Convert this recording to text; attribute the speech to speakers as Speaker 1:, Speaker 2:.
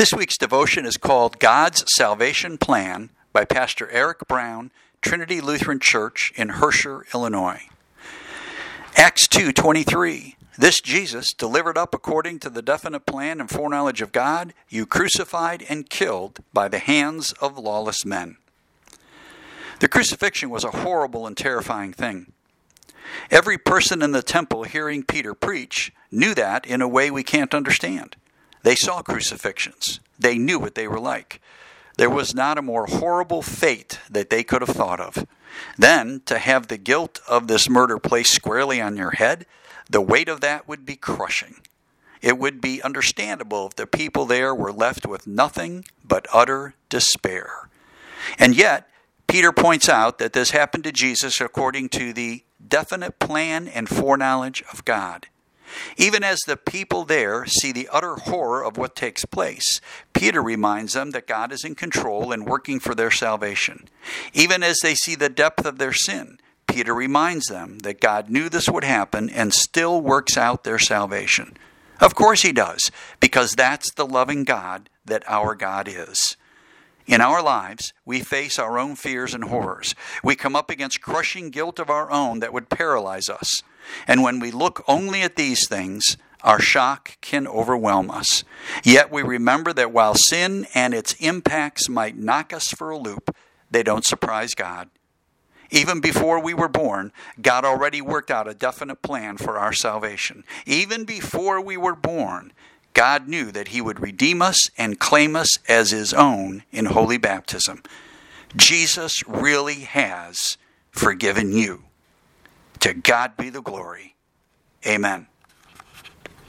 Speaker 1: This week's devotion is called God's Salvation Plan by Pastor Eric Brown, Trinity Lutheran Church in Herscher, Illinois. Acts 2:23. This Jesus, delivered up according to the definite plan and foreknowledge of God, you crucified and killed by the hands of lawless men. The crucifixion was a horrible and terrifying thing. Every person in the temple hearing Peter preach knew that in a way we can't understand. They saw crucifixions. They knew what they were like. There was not a more horrible fate that they could have thought of. Then, to have the guilt of this murder placed squarely on your head, the weight of that would be crushing. It would be understandable if the people there were left with nothing but utter despair. And yet, Peter points out that this happened to Jesus according to the definite plan and foreknowledge of God. Even as the people there see the utter horror of what takes place, Peter reminds them that God is in control and working for their salvation. Even as they see the depth of their sin, Peter reminds them that God knew this would happen and still works out their salvation. Of course he does, because that's the loving God that our God is. In our lives, we face our own fears and horrors. We come up against crushing guilt of our own that would paralyze us. And when we look only at these things, our shock can overwhelm us. Yet we remember that while sin and its impacts might knock us for a loop, they don't surprise God. Even before we were born, God already worked out a definite plan for our salvation. Even before we were born, God knew that he would redeem us and claim us as his own in holy baptism. Jesus really has forgiven you. To God be the glory. Amen.